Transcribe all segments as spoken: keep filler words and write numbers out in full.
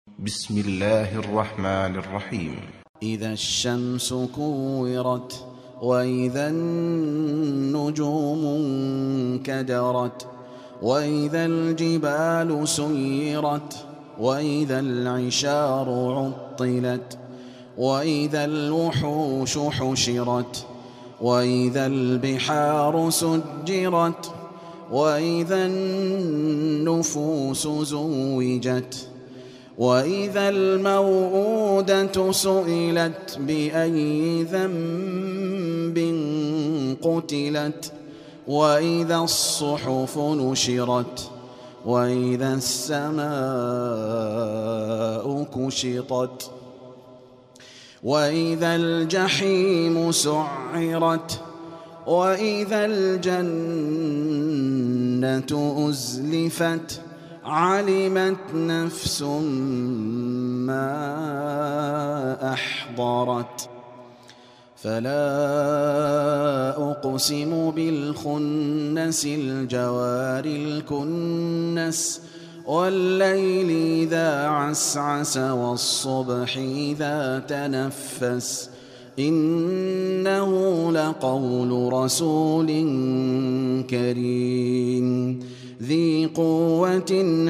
بسم الله الرحمن الرحيم. إذا الشمس كورت وإذا النجوم انكدرت وإذا الجبال سيرت وإذا العشار عطلت وإذا الوحوش حشرت وإذا البحار سجرت وإذا النفوس زوجت وإذا الموءودة سئلت بأي ذنب قتلت وإذا الصحف نشرت وإذا السماء كشطت وإذا الجحيم سعرت وإذا الجنة أزلفت علمت نفس ما أحضرت. فلا أقسم بالخنس الجوار الكنس والليل إذا عسعس والصبح إذا تنفس إنه لقول رسول كريم ذي قوة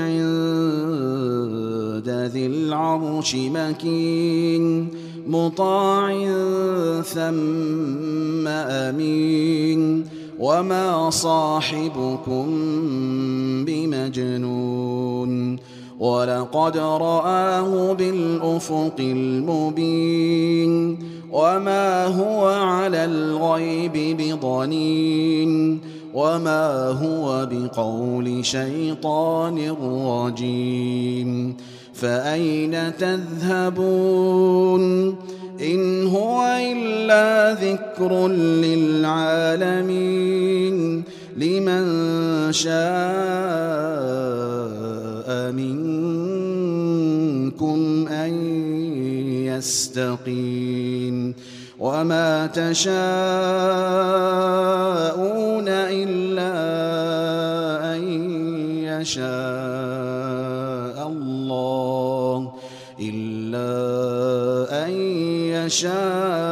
عند ذي العرش مكين مطاع ثم أمين وما صاحبكم بمجنون ولقد رآه بالأفق المبين وما هو على الغيب بضنين وما هو بقول شيطان رجيم فأين تذهبون إن هو إلا ذكر للعالمين لمن شاء منكم أن يستقيم وما تشاءون إلا أن يشاء الله إلا أن يشاء